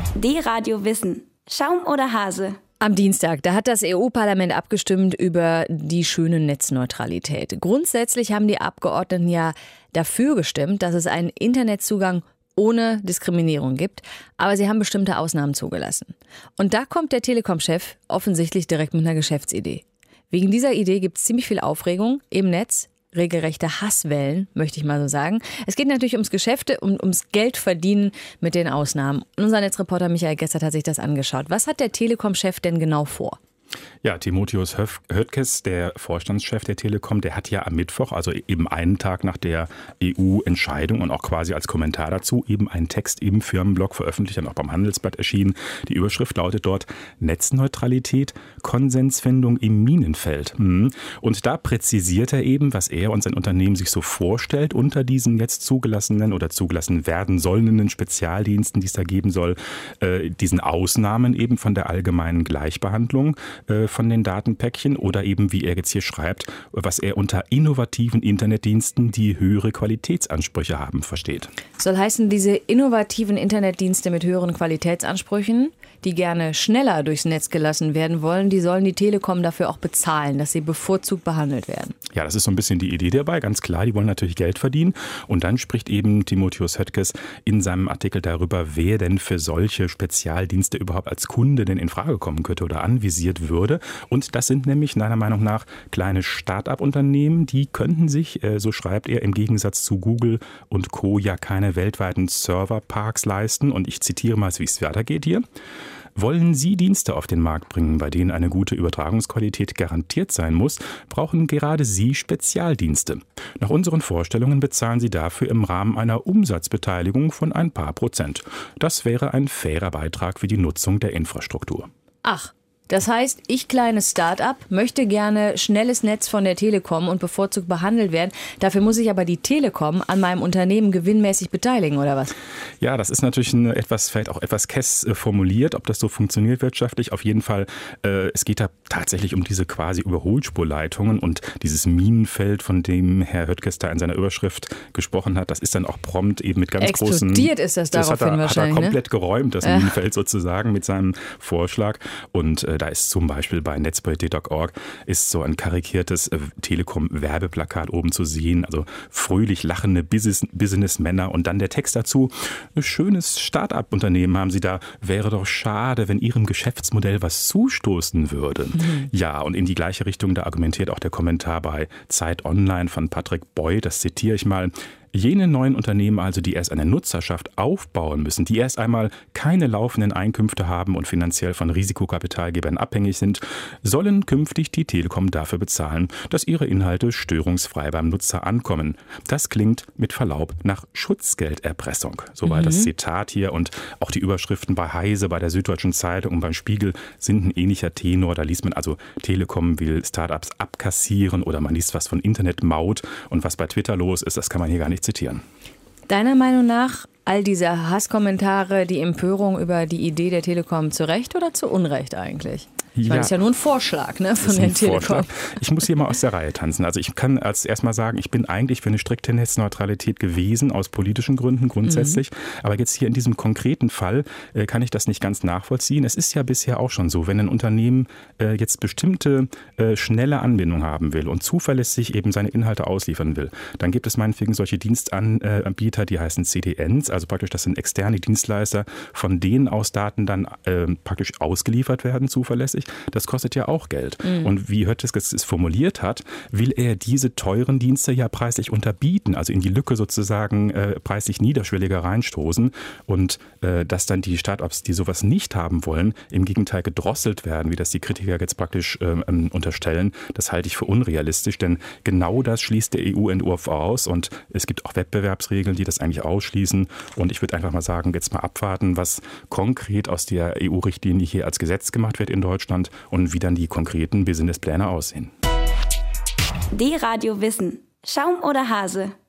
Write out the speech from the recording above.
D-Radio Wissen. Schaum oder Hase? Am Dienstag, da hat das EU-Parlament abgestimmt über die schöne Netzneutralität. Grundsätzlich haben die Abgeordneten ja dafür gestimmt, dass es einen Internetzugang ohne Diskriminierung gibt. Aber sie haben bestimmte Ausnahmen zugelassen. Und da kommt der Telekom-Chef offensichtlich direkt mit einer Geschäftsidee. Wegen dieser Idee gibt es ziemlich viel Aufregung im Netz. Regelrechte Hasswellen, möchte ich mal so sagen. Es geht natürlich ums Geschäfte, ums Geldverdienen mit den Ausnahmen. Unser Netzreporter Michael Gessert hat sich das angeschaut. Was hat der Telekom-Chef denn genau vor? Ja, Timotheus Höttges, der Vorstandschef der Telekom, der hat ja am Mittwoch, also eben einen Tag nach der EU-Entscheidung und auch quasi als Kommentar dazu, eben einen Text im Firmenblog veröffentlicht, dann auch beim Handelsblatt erschienen. Die Überschrift lautet dort: Netzneutralität, Konsensfindung im Minenfeld. Und da präzisiert er eben, was er und sein Unternehmen sich so vorstellt unter diesen jetzt zugelassenen oder zugelassen werden sollenden Spezialdiensten, die es da geben soll, diesen Ausnahmen eben von der allgemeinen Gleichbehandlung von den Datenpäckchen oder eben, wie er jetzt hier schreibt, was er unter innovativen Internetdiensten, die höhere Qualitätsansprüche haben, versteht. Soll heißen, diese innovativen Internetdienste mit höheren Qualitätsansprüchen, die gerne schneller durchs Netz gelassen werden wollen, die sollen die Telekom dafür auch bezahlen, dass sie bevorzugt behandelt werden. Ja, das ist so ein bisschen die Idee dabei, ganz klar, die wollen natürlich Geld verdienen. Und dann spricht eben Timotheus Höttges in seinem Artikel darüber, wer denn für solche Spezialdienste überhaupt als Kunde denn in Frage kommen könnte oder anvisiert würde. Und das sind nämlich seiner Meinung nach kleine Start-up-Unternehmen, die könnten sich, so schreibt er, im Gegensatz zu Google und Co. ja keine weltweiten Serverparks leisten. Und ich zitiere mal, wie es weitergeht hier. Wollen Sie Dienste auf den Markt bringen, bei denen eine gute Übertragungsqualität garantiert sein muss, brauchen gerade Sie Spezialdienste. Nach unseren Vorstellungen bezahlen Sie dafür im Rahmen einer Umsatzbeteiligung von ein paar Prozent. Das wäre ein fairer Beitrag für die Nutzung der Infrastruktur. Ach. Das heißt, ich, kleines Start-up, möchte gerne schnelles Netz von der Telekom und bevorzugt behandelt werden. Dafür muss ich aber die Telekom an meinem Unternehmen gewinnmäßig beteiligen, oder was? Ja, das ist natürlich vielleicht auch etwas kess formuliert, ob das so funktioniert wirtschaftlich. Auf jeden Fall, es geht da tatsächlich um diese quasi Überholspurleitungen und dieses Minenfeld, von dem Herr Höttges da in seiner Überschrift gesprochen hat. Das ist dann auch prompt eben mit ganz großen... Explodiert ist das daraufhin wahrscheinlich, hat er komplett geräumt, das Minenfeld sozusagen mit seinem Vorschlag. Und da ist zum Beispiel bei netzpolitik.org ist so ein karikiertes Telekom-Werbeplakat oben zu sehen. Also fröhlich lachende Businessmänner und dann der Text dazu. Ein schönes Start-up-Unternehmen haben Sie da. Wäre doch schade, wenn Ihrem Geschäftsmodell was zustoßen würde. Ja, und in die gleiche Richtung, da argumentiert auch der Kommentar bei Zeit Online von Patrick Boy. Das zitiere ich mal. Jene neuen Unternehmen also, die erst eine Nutzerschaft aufbauen müssen, die erst einmal keine laufenden Einkünfte haben und finanziell von Risikokapitalgebern abhängig sind, sollen künftig die Telekom dafür bezahlen, dass ihre Inhalte störungsfrei beim Nutzer ankommen. Das klingt mit Verlaub nach Schutzgelderpressung. Soweit das Zitat hier und auch die Überschriften bei Heise, bei der Süddeutschen Zeitung und beim Spiegel sind ein ähnlicher Tenor. Da liest man also, Telekom will Startups abkassieren oder man liest was von Internetmaut und was bei Twitter los ist, das kann man hier gar nicht zitieren. Deiner Meinung nach all diese Hasskommentare, die Empörung über die Idee der Telekom, zu Recht oder zu Unrecht eigentlich? Ich meine, das ist ja nur ein Vorschlag von der Telekom. Ich muss hier mal aus der Reihe tanzen. Also ich kann als erstmal sagen, ich bin eigentlich für eine strikte Netzneutralität gewesen, aus politischen Gründen grundsätzlich. Aber jetzt hier in diesem konkreten Fall kann ich das nicht ganz nachvollziehen. Es ist ja bisher auch schon so, wenn ein Unternehmen jetzt bestimmte schnelle Anbindung haben will und zuverlässig eben seine Inhalte ausliefern will, dann gibt es meinetwegen solche Dienstanbieter, die heißen CDNs, also praktisch das sind externe Dienstleister, von denen aus Daten dann praktisch ausgeliefert werden, zuverlässig. Das kostet ja auch Geld. Und wie Höttges es formuliert hat, will er diese teuren Dienste ja preislich unterbieten, also in die Lücke sozusagen preislich niederschwelliger reinstoßen und dass dann die Start-ups, die sowas nicht haben wollen, im Gegenteil gedrosselt werden, wie das die Kritiker jetzt praktisch unterstellen. Das halte ich für unrealistisch, denn genau das schließt der EU-Entwurf aus und es gibt auch Wettbewerbsregeln, die das eigentlich ausschließen. Und ich würde einfach mal sagen, jetzt mal abwarten, was konkret aus der EU-Richtlinie hier als Gesetz gemacht wird in Deutschland und wie dann die konkreten Businesspläne aussehen. D-Radio Wissen. Schaum oder Hase?